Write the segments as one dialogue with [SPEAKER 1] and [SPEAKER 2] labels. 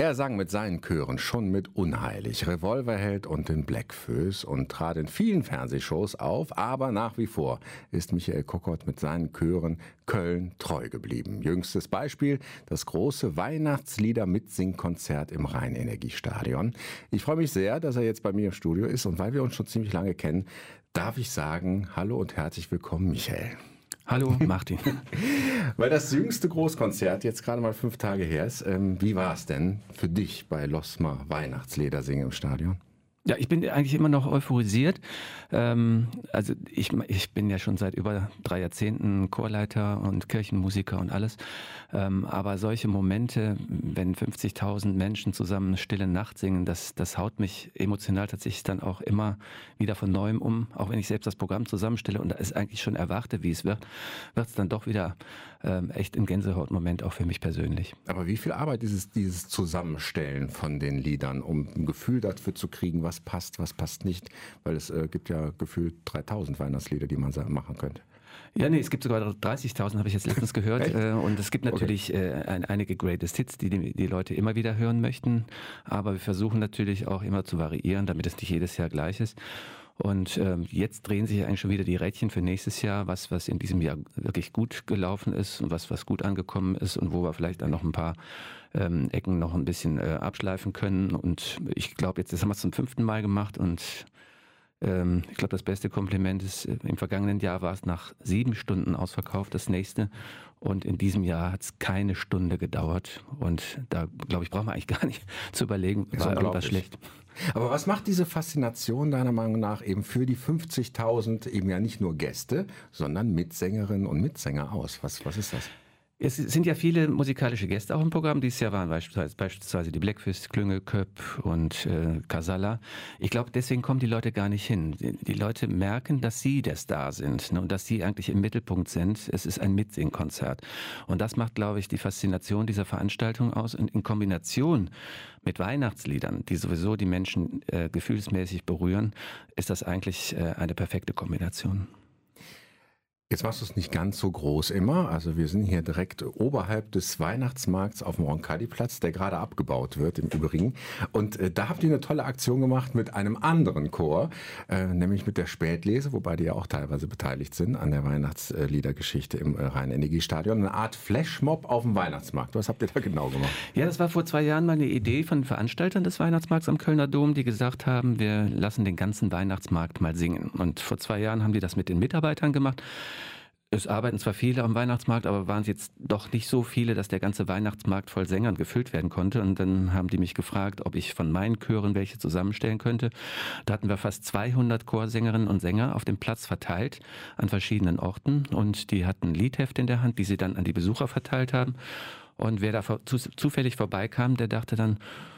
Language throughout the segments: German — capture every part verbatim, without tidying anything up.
[SPEAKER 1] Er sang mit seinen Chören schon mit Unheilig, Revolverheld und den Blackfoes und trat in vielen Fernsehshows auf, aber nach wie vor ist Michael Kokott mit seinen Chören Köln treu geblieben. Jüngstes Beispiel, das große Weihnachtslieder-Mitsingkonzert im Rhein-Energie-Stadion. Ich freue mich sehr, dass er jetzt bei mir im Studio ist und weil wir uns schon ziemlich lange kennen, darf ich sagen, hallo und herzlich willkommen, Michael.
[SPEAKER 2] Hallo, Martin.
[SPEAKER 1] Weil das jüngste Großkonzert jetzt gerade mal fünf Tage her ist. Ähm, wie war es denn für dich bei Losmer Weihnachtslieder singen im Stadion?
[SPEAKER 2] Ja, ich bin eigentlich immer noch euphorisiert. Ähm, also ich, ich bin ja schon seit über drei Jahrzehnten Chorleiter und Kirchenmusiker und alles. Ähm, aber solche Momente, wenn fünfzigtausend Menschen zusammen Stille Nacht singen, das, das haut mich emotional tatsächlich dann auch immer wieder von Neuem um. Auch wenn ich selbst das Programm zusammenstelle und da ist eigentlich schon erwarte, wie es wird, wird es dann doch wieder ähm, echt ein Gänsehautmoment auch für mich persönlich.
[SPEAKER 1] Aber wie viel Arbeit dieses, dieses Zusammenstellen von den Liedern, um ein Gefühl dafür zu kriegen, was was passt, was passt nicht, weil es äh, gibt ja gefühlt dreitausend Weihnachtslieder, die man machen könnte.
[SPEAKER 2] Ja, nee, es gibt sogar dreißigtausend, habe ich jetzt letztens gehört. Äh, und es gibt natürlich okay. äh, ein, einige Greatest Hits, die, die die Leute immer wieder hören möchten. Aber wir versuchen natürlich auch immer zu variieren, damit es nicht jedes Jahr gleich ist. Und ähm, jetzt drehen sich eigentlich schon wieder die Rädchen für nächstes Jahr, was was in diesem Jahr wirklich gut gelaufen ist und was was gut angekommen ist und wo wir vielleicht dann noch ein paar ähm, Ecken noch ein bisschen äh, abschleifen können. Und ich glaube, jetzt das haben wir es zum fünften Mal gemacht und ähm, ich glaube, das beste Kompliment ist, äh, im vergangenen Jahr war es nach sieben Stunden ausverkauft, das nächste. Und in diesem Jahr hat es keine Stunde gedauert. Und da, glaube ich, braucht man eigentlich gar nicht zu überlegen, war irgendwas schlecht.
[SPEAKER 1] Aber was macht diese Faszination deiner Meinung nach eben für die fünfzigtausend eben ja nicht nur Gäste, sondern Mitsängerinnen und Mitsänger aus? Was, was ist das?
[SPEAKER 2] Es sind ja viele musikalische Gäste auch im Programm. Dieses Jahr waren beispielsweise, beispielsweise die Blackfoes, Klünge, Köpp und äh, Casalla. Ich glaube, deswegen kommen die Leute gar nicht hin. Die, die Leute merken, dass sie der Star sind, ne, und dass sie eigentlich im Mittelpunkt sind. Es ist ein Mitsingkonzert. Und das macht, glaube ich, die Faszination dieser Veranstaltung aus. Und in Kombination mit Weihnachtsliedern, die sowieso die Menschen äh, gefühlsmäßig berühren, ist das eigentlich äh, eine perfekte Kombination.
[SPEAKER 1] Jetzt machst du es nicht ganz so groß immer. Also wir sind hier direkt oberhalb des Weihnachtsmarkts auf dem Roncalli-Platz, der gerade abgebaut wird im Übrigen. Und äh, da habt ihr eine tolle Aktion gemacht mit einem anderen Chor, äh, nämlich mit der Spätlese, wobei die ja auch teilweise beteiligt sind an der Weihnachtsliedergeschichte im äh, Rhein-Energie-Stadion. Eine Art Flashmob auf dem Weihnachtsmarkt. Was habt ihr da genau gemacht?
[SPEAKER 2] Ja, das war vor zwei Jahren mal eine Idee von Veranstaltern des Weihnachtsmarkts am Kölner Dom, die gesagt haben, wir lassen den ganzen Weihnachtsmarkt mal singen. Und vor zwei Jahren haben die das mit den Mitarbeitern gemacht. Es arbeiten zwar viele am Weihnachtsmarkt, aber waren es jetzt doch nicht so viele, dass der ganze Weihnachtsmarkt voll Sängern gefüllt werden konnte. Und dann haben die mich gefragt, ob ich von meinen Chören welche zusammenstellen könnte. Da hatten wir fast zweihundert Chorsängerinnen und Sänger auf dem Platz verteilt an verschiedenen Orten. Und die hatten Liedhefte in der Hand, die sie dann an die Besucher verteilt haben. Und wer da zufällig vorbeikam, der dachte dann,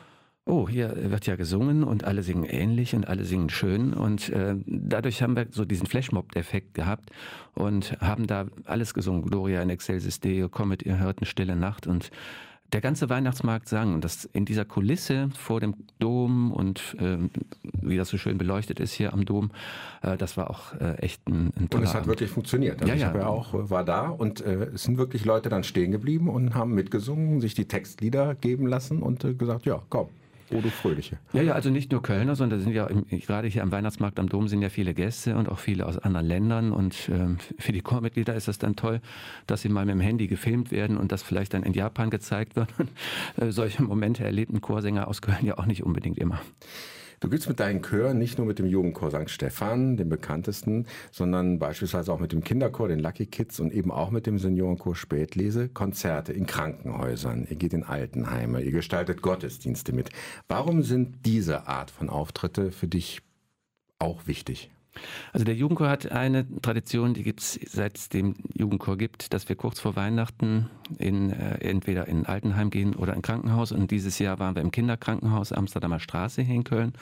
[SPEAKER 2] oh, hier wird ja gesungen und alle singen ähnlich und alle singen schön und äh, dadurch haben wir so diesen Flashmob-Effekt gehabt und haben da alles gesungen. Gloria in Excelsis Deo, Kommet, ihr hörten Stille Nacht und der ganze Weihnachtsmarkt sang und das in dieser Kulisse vor dem Dom und äh, wie das so schön beleuchtet ist hier am Dom, äh, das war auch äh, echt ein, ein toller
[SPEAKER 1] Und es hat
[SPEAKER 2] Abend.
[SPEAKER 1] wirklich funktioniert. Also
[SPEAKER 2] ja,
[SPEAKER 1] ich
[SPEAKER 2] ja.
[SPEAKER 1] habe ja auch, war da und äh, es sind wirklich Leute dann stehen geblieben und haben mitgesungen, sich die Textlieder geben lassen und äh, gesagt, ja, komm. Oh, du Fröhliche.
[SPEAKER 2] Ja, ja, also nicht nur Kölner, sondern sind ja im, gerade hier am Weihnachtsmarkt am Dom sind ja viele Gäste und auch viele aus anderen Ländern und ähm, für die Chormitglieder ist das dann toll, dass sie mal mit dem Handy gefilmt werden und das vielleicht dann in Japan gezeigt wird. äh, solche Momente erlebten Chorsänger aus Köln ja auch nicht unbedingt immer.
[SPEAKER 1] Du gibst mit deinen Chören nicht nur mit dem Jugendchor Sankt Stephan, dem bekanntesten, sondern beispielsweise auch mit dem Kinderchor, den Lucky Kids und eben auch mit dem Seniorenchor Spätlese Konzerte in Krankenhäusern. Ihr geht in Altenheime, ihr gestaltet Gottesdienste mit. Warum sind diese Art von Auftritte für dich auch wichtig?
[SPEAKER 2] Also der Jugendchor hat eine Tradition, die gibt es seit es den Jugendchor gibt, dass wir kurz vor Weihnachten in, äh, entweder in ein Altenheim gehen oder ein Krankenhaus. Und dieses Jahr waren wir im Kinderkrankenhaus Amsterdamer Straße hier in Köln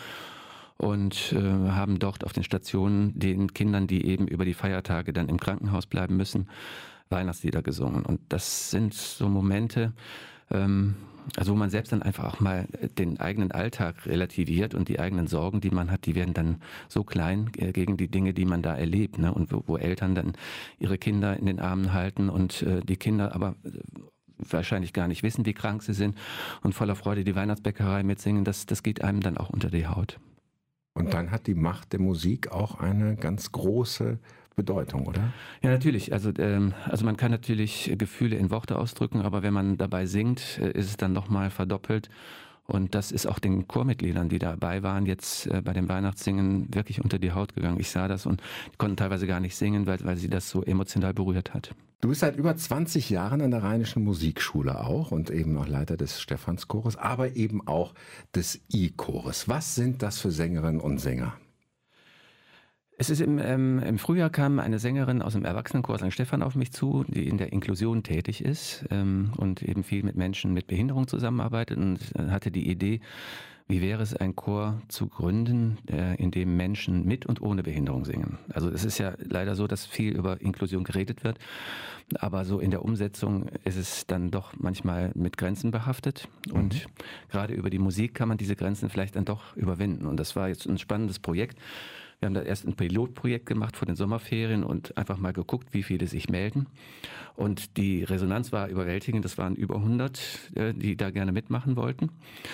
[SPEAKER 2] und äh, haben dort auf den Stationen den Kindern, die eben über die Feiertage dann im Krankenhaus bleiben müssen, Weihnachtslieder gesungen. Und das sind so Momente, ähm, also wo man selbst dann einfach auch mal den eigenen Alltag relativiert und die eigenen Sorgen, die man hat, die werden dann so klein äh, gegen die Dinge, die man da erlebt, ne? Und wo, wo Eltern dann ihre Kinder in den Armen halten und äh, die Kinder aber wahrscheinlich gar nicht wissen, wie krank sie sind und voller Freude die Weihnachtsbäckerei mitsingen, das, das geht einem dann auch unter die Haut.
[SPEAKER 1] Und dann hat die Macht der Musik auch eine ganz große Bedeutung, oder?
[SPEAKER 2] Ja, natürlich. Also, ähm, also man kann natürlich Gefühle in Worte ausdrücken, aber wenn man dabei singt, äh, ist es dann nochmal verdoppelt. Und das ist auch den Chormitgliedern, die dabei waren, jetzt äh, bei dem Weihnachtssingen wirklich unter die Haut gegangen. Ich sah das und die konnten teilweise gar nicht singen, weil, weil sie das so emotional berührt hat.
[SPEAKER 1] Du bist seit über zwanzig Jahren an der Rheinischen Musikschule auch und eben auch Leiter des Stephanschores, aber eben auch des I-Chores. Was sind das für Sängerinnen und Sänger?
[SPEAKER 2] Es ist im, ähm, im Frühjahr kam eine Sängerin aus dem Erwachsenenchor Sankt Stephan auf mich zu, die in der Inklusion tätig ist ähm, und eben viel mit Menschen mit Behinderung zusammenarbeitet und äh, hatte die Idee, wie wäre es, einen Chor zu gründen, äh, in dem Menschen mit und ohne Behinderung singen. Also es ist ja leider so, dass viel über Inklusion geredet wird, aber so in der Umsetzung ist es dann doch manchmal mit Grenzen behaftet und mhm. gerade über die Musik kann man diese Grenzen vielleicht dann doch überwinden und das war jetzt ein spannendes Projekt. Wir haben da erst ein Pilotprojekt gemacht vor den Sommerferien und einfach mal geguckt, wie viele sich melden. Und die Resonanz war überwältigend. Das waren über hundert, die da gerne mitmachen wollten.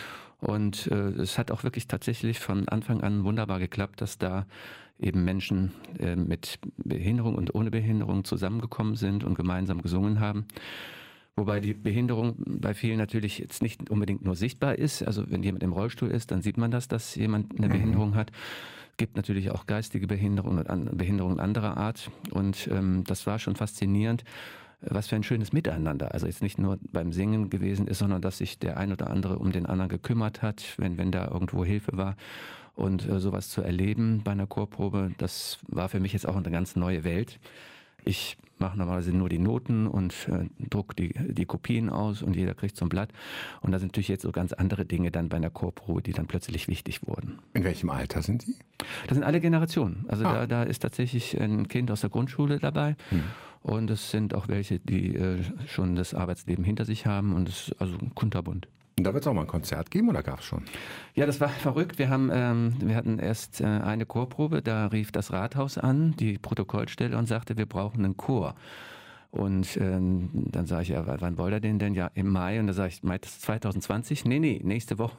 [SPEAKER 2] Und äh, es hat auch wirklich tatsächlich von Anfang an wunderbar geklappt, dass da eben Menschen äh, mit Behinderung und ohne Behinderung zusammengekommen sind und gemeinsam gesungen haben. Wobei die Behinderung bei vielen natürlich jetzt nicht unbedingt nur sichtbar ist. Also wenn jemand im Rollstuhl ist, dann sieht man das, dass jemand eine Behinderung hat. Es gibt natürlich auch geistige Behinderungen und Behinderungen anderer Art. Und ähm, das war schon faszinierend, was für ein schönes Miteinander. Also jetzt nicht nur beim Singen gewesen ist, sondern dass sich der ein oder andere um den anderen gekümmert hat, wenn, wenn da irgendwo Hilfe war. Und äh, sowas zu erleben bei einer Chorprobe, das war für mich jetzt auch eine ganz neue Welt. Ich mache normalerweise nur die Noten und äh, druck die, die Kopien aus und jeder kriegt so ein Blatt. Und da sind natürlich jetzt so ganz andere Dinge dann bei einer Chorprobe, die dann plötzlich wichtig wurden.
[SPEAKER 1] In welchem Alter sind Sie?
[SPEAKER 2] Das sind alle Generationen. Also
[SPEAKER 1] ah.
[SPEAKER 2] da, da ist tatsächlich ein Kind aus der Grundschule dabei. Hm. Und es sind auch welche, die äh, schon das Arbeitsleben hinter sich haben. Und es ist also kunterbunt.
[SPEAKER 1] Und da wird es auch mal ein Konzert geben oder gab es schon?
[SPEAKER 2] Ja, das war verrückt. Wir haben, ähm, wir hatten erst äh, eine Chorprobe, da rief das Rathaus an, die Protokollstelle und sagte, wir brauchen einen Chor. Und ähm, dann sage ich, ja, wann wollt ihr den denn? Ja, im Mai. Und da sage ich, Mai zwanzig zwanzig? Nee, nee, nächste Woche.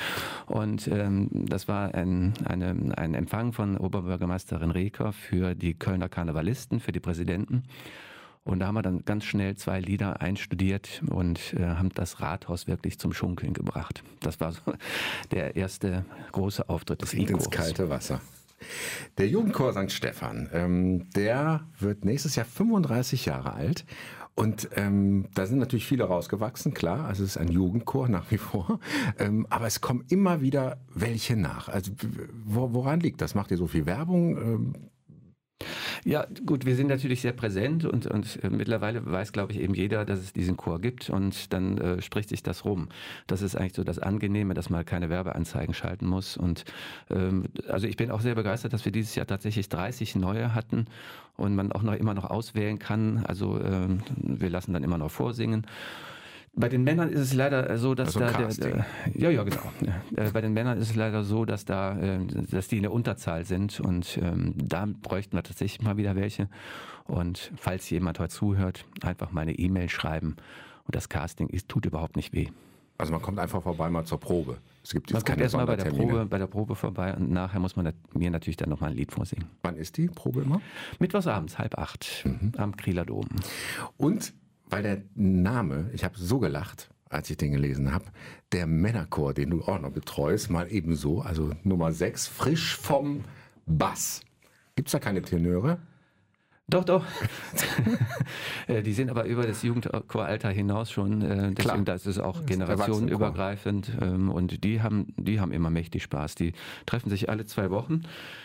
[SPEAKER 2] Und ähm, das war ein, eine, ein Empfang von Oberbürgermeisterin Reker für die Kölner Karnevalisten, für die Präsidenten. Und da haben wir dann ganz schnell zwei Lieder einstudiert und äh, haben das Rathaus wirklich zum Schunkeln gebracht. Das war so der erste große Auftritt des I-Chors.
[SPEAKER 1] Ins kalte Wasser. Der Jugendchor Sankt Stephan, ähm, der wird nächstes Jahr fünfunddreißig Jahre alt. Und ähm, da sind natürlich viele rausgewachsen, klar, also es ist ein Jugendchor nach wie vor, ähm, aber es kommen immer wieder welche nach. Also wo, woran liegt das? Macht ihr so viel Werbung? Ähm,
[SPEAKER 2] Ja, gut, wir sind natürlich sehr präsent und, und äh, mittlerweile weiß, glaube ich, eben jeder, dass es diesen Chor gibt und dann äh, spricht sich das rum. Das ist eigentlich so das Angenehme, dass man keine Werbeanzeigen schalten muss und ähm, also ich bin auch sehr begeistert, dass wir dieses Jahr tatsächlich dreißig neue hatten und man auch noch immer noch auswählen kann. Also ähm, wir lassen dann immer noch vorsingen. Bei den Männern ist es leider so, dass
[SPEAKER 1] also
[SPEAKER 2] da der, der, ja ja genau. Ja, bei den Männern ist es leider so, dass da, äh, dass die in der Unterzahl sind und ähm, da bräuchten wir tatsächlich mal wieder welche. Und falls jemand heute zuhört, einfach mal eine E-Mail schreiben. Und das Casting ist, tut überhaupt nicht weh.
[SPEAKER 1] Also man kommt einfach vorbei mal zur Probe. Es gibt jetzt
[SPEAKER 2] man
[SPEAKER 1] keine
[SPEAKER 2] kommt erstmal bei der
[SPEAKER 1] Sondertermine.
[SPEAKER 2] Probe, bei der Probe vorbei und nachher muss man mir natürlich dann noch mal ein Lied vorsingen.
[SPEAKER 1] Wann ist die Probe immer?
[SPEAKER 2] Mittwochsabends, halb acht, mhm. am Krieler Dom.
[SPEAKER 1] Und weil der Name, ich habe so gelacht, als ich den gelesen habe, der Männerchor, den du auch noch betreust, mal ebenso, also Nummer sechs, frisch vom Bass. Gibt es da keine Tenöre?
[SPEAKER 2] Doch, doch. Die sind aber über das Jugendchoralter hinaus schon. Deswegen, Klar. Das ist auch generationenübergreifend. Und die haben, die haben immer mächtig Spaß. Die treffen sich alle zwei Wochen.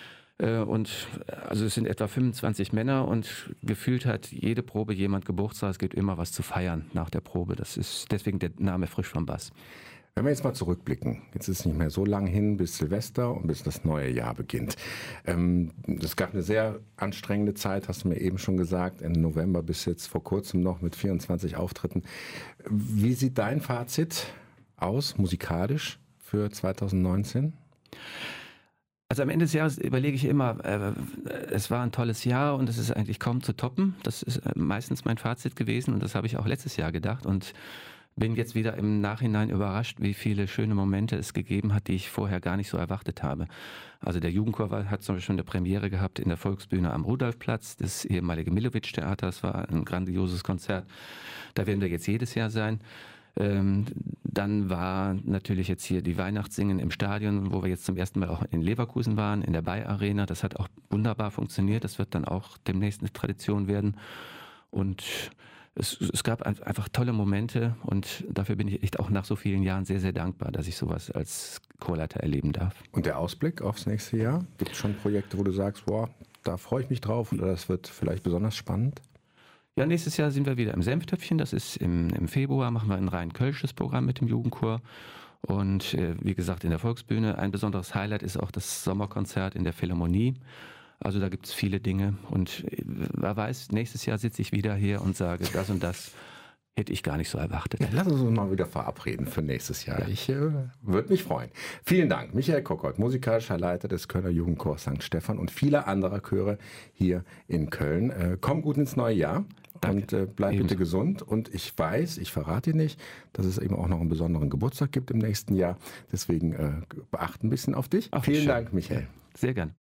[SPEAKER 2] Und also es sind etwa fünfundzwanzig Männer und gefühlt hat jede Probe jemand Geburtstag. Es gibt immer was zu feiern nach der Probe. Das ist deswegen der Name frisch vom Bass.
[SPEAKER 1] Wenn wir jetzt mal zurückblicken, jetzt ist es nicht mehr so lang hin bis Silvester und bis das neue Jahr beginnt. Ähm, es gab eine sehr anstrengende Zeit, hast du mir eben schon gesagt, Ende November bis jetzt vor kurzem noch mit vierundzwanzig Auftritten. Wie sieht dein Fazit aus, musikalisch, für zwanzig neunzehn?
[SPEAKER 2] Also am Ende des Jahres überlege ich immer, äh, es war ein tolles Jahr und es ist eigentlich kaum zu toppen. Das ist äh, meistens mein Fazit gewesen und das habe ich auch letztes Jahr gedacht und bin jetzt wieder im Nachhinein überrascht, wie viele schöne Momente es gegeben hat, die ich vorher gar nicht so erwartet habe. Also der Jugendchor war, hat zum Beispiel eine Premiere gehabt in der Volksbühne am Rudolfplatz, das ehemalige Millowitsch-Theater. Das war ein grandioses Konzert. Da werden wir jetzt jedes Jahr sein. Ähm, dann war natürlich jetzt hier die Weihnachtssingen im Stadion, wo wir jetzt zum ersten Mal auch in Leverkusen waren, in der Bay Arena. Das hat auch wunderbar funktioniert. Das wird dann auch demnächst eine Tradition werden. Und es, es gab einfach tolle Momente und dafür bin ich echt auch nach so vielen Jahren sehr, sehr dankbar, dass ich sowas als Chorleiter erleben darf.
[SPEAKER 1] Und der Ausblick aufs nächste Jahr? Gibt es schon Projekte, wo du sagst, boah, da freue ich mich drauf oder das wird vielleicht besonders spannend?
[SPEAKER 2] Ja, nächstes Jahr sind wir wieder im Senftöpfchen. Das ist im, im Februar, machen wir ein rein kölsches Programm mit dem Jugendchor. Und äh, wie gesagt, in der Volksbühne. Ein besonderes Highlight ist auch das Sommerkonzert in der Philharmonie. Also da gibt es viele Dinge. Und äh, wer weiß, nächstes Jahr sitze ich wieder hier und sage, das und das hätte ich gar nicht so erwartet.
[SPEAKER 1] Ja, lass uns uns mal wieder verabreden für nächstes Jahr. Ich äh, würde mich freuen. Vielen Dank, Michael Kockott, musikalischer Leiter des Kölner Jugendchors Sankt Stephan und vieler anderer Chöre hier in Köln. Äh, komm gut ins neue Jahr. Danke. Und äh, bleib Ebenso. Bitte gesund. Und ich weiß, ich verrate dir nicht, dass es eben auch noch einen besonderen Geburtstag gibt im nächsten Jahr. Deswegen äh, beachten ein bisschen auf dich.
[SPEAKER 2] Ach,
[SPEAKER 1] Vielen
[SPEAKER 2] schön.
[SPEAKER 1] Dank, Michael.
[SPEAKER 2] Sehr gern.